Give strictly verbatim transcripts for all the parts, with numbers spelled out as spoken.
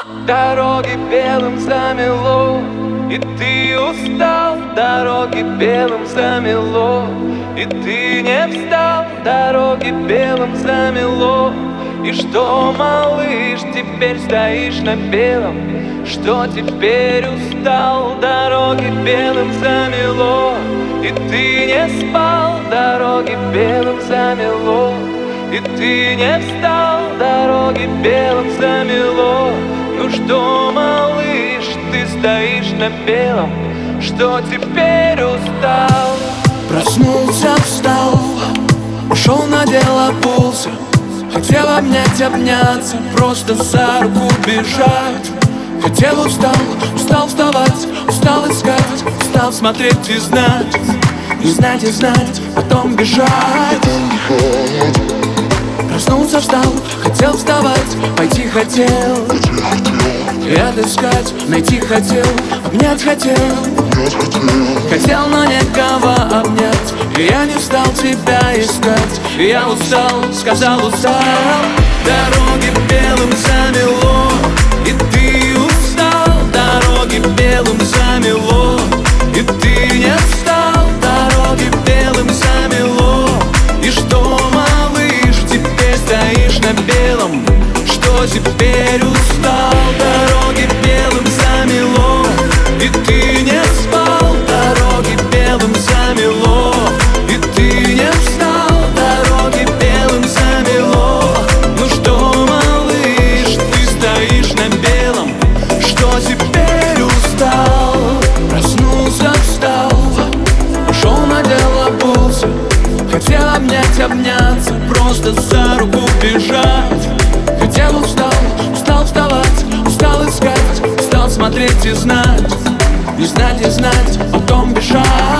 Дороги белым замело, и ты устал. Дороги белым замело, и ты не встал. Дороги белым замело. И что, малыш, теперь стоишь на белом? Что теперь устал? Дороги белым замело, и ты не спал. Дороги белым замело, и ты не встал. Дороги белым замело. Ну что, малыш, ты стоишь на белом? Что теперь устал? Проснулся, встал, ушел, надел, обулся. Хотел обнять, обняться, просто за руку бежать. Хотел, устал, устал вставать, устал искать, устал смотреть и знать. И знать, и знать, потом бежать. Проснулся, встал, хотел вставать, пойти хотел и отыскать, найти хотел, обнять хотел. Хотел, но некого обнять, и я не стал тебя искать. И я устал, сказал устал. Дороги белым замело, и ты устал. Дороги белым замело, и ты не встал. Дороги белым замело. И что, малыш, теперь стоишь на белом? Что теперь устал? Дороги белым замело, и ты не спал. Дороги белым замело, и ты не встал. Дороги белым замело. Ну что, малыш, ты стоишь на белом? Что теперь устал? Проснулся, встал, ушел, надел, обулся. Хотел обнять, обняться, просто за руку бежать. Хотел, устал, устал вставать, устал искать, устал смотреть и знать. Не знать и знать, потом бежать.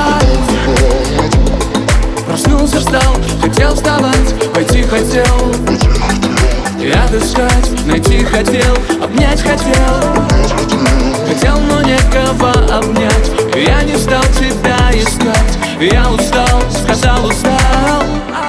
Проснулся, встал, хотел вставать, пойти хотел и отыскать, найти хотел, обнять хотел. Хотел, но некого обнять, и я не стал тебя искать. И я устал, сказал устал.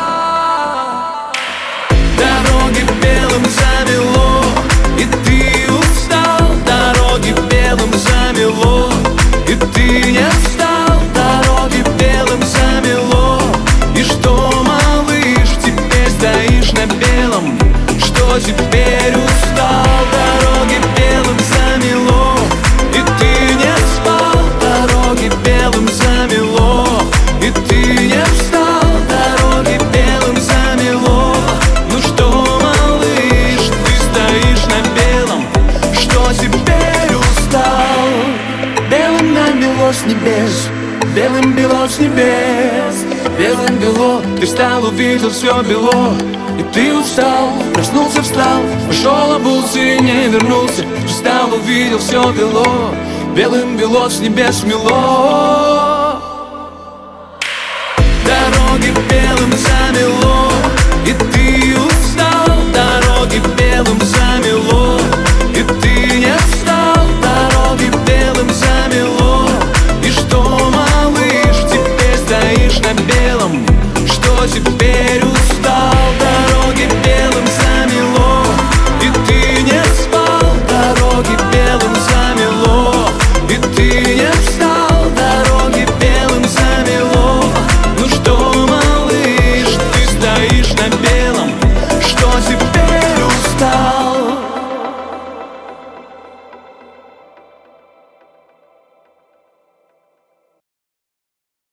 Дороги белым замело, и ты устал. Дороги белым замело, и ты не встал. Дороги белым замело. И что, малыш, теперь стоишь на белом? Что теперь устал? Дороги белым замело, и ты не спал. Дороги белым замело, и ты не встал. Дороги белым замело. Ну что, малыш, ты стоишь на белом? Что теперь устал? Белым намело с небес, белым бело с небес. Белым бело, ты встал, увидел все бело. И ты устал, проснулся, встал, пошел, обулся и не вернулся. Встал, увидел все бело. Белым бело с небес мело. Дороги белым замело.